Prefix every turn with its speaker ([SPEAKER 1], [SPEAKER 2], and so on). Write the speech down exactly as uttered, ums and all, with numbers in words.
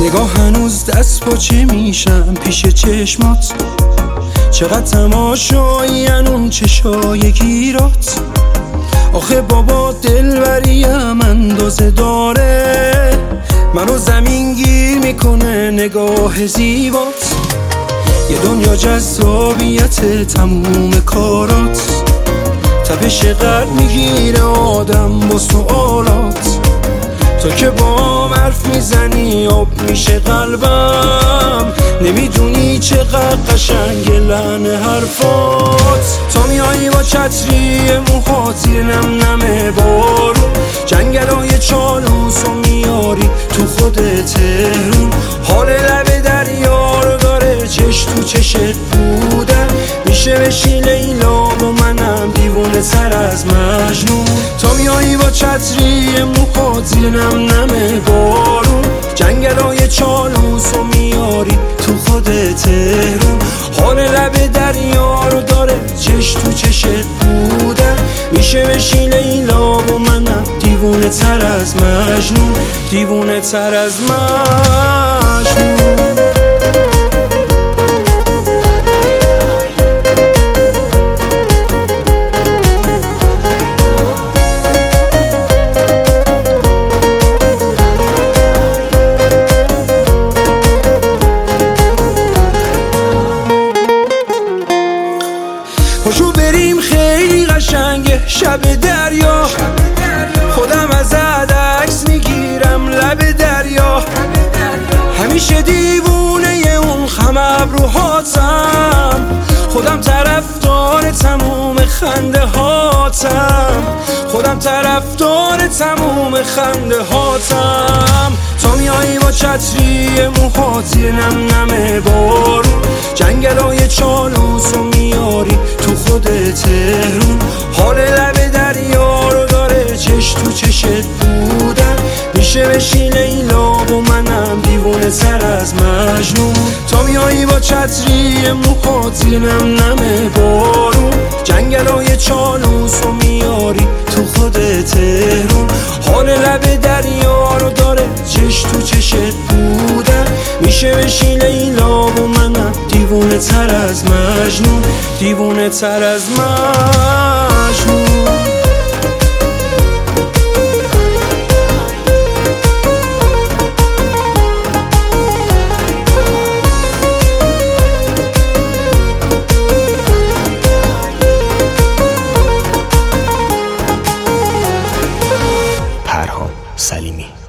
[SPEAKER 1] نگاه هنوز دست پاچه میشم پیش چشمات، چقدر تماشایین اون چشای گیرات. آخه بابا دلبریم اندازه داره، منو زمین گیر میکنه نگاه زیبات. یه دنیا جذابیت تموم کارات، تپش قلب میگیره آدم با سوالات. تا که با حرف میزنی آب میشه قلبم، نمیدونی چقدر قشنگ لحن حرفات. تا میایی با چتری موهات زیر نم نم بارون، جنگلای چالوس و میاری تو خود تهرون. حال لب دریا رو داره چش تو چشت بودن، میشه بشی لیلا و منم دیوونه سر از مجنون. تا میایی با چتری موهات زیر نم نم بارون، جنگلای چالوس و میاری تو خود تهرون. حال لب دریا رو داره چش تو چشت بودن، میشه بشی لیلا و منم دیوونه تر از مجنون، دیوونه تر از مجنون. پاشو بریم خیلی قشنگه شب دریا، خودم ازت عکس میگیرم لب دریا. همیشه دیوونه اون خم ابروهاتم، خودم طرفدار تموم خنده هاتم، خودم طرفدار تموم خنده هاتم. تا میایی با چتری موهات زیر نم نم بارون، جنگلای چالوس و میاری تو خود تهرون. حال لب دریا رو داره چش تو چشت بودن، میشه بشی لیلا و منم دیوونه سر از مجنون. تا میایی با چتری موهات زیر نم نم بارون، جنگلای چالوس و میاری تو خود تهرون. حال لب دریا رو داره چش تو چشت بودن، میشه بشی لیلا و منم دیوونه تر از مجنون، دیوونه تر از مجنون.
[SPEAKER 2] پرهام سلیمی.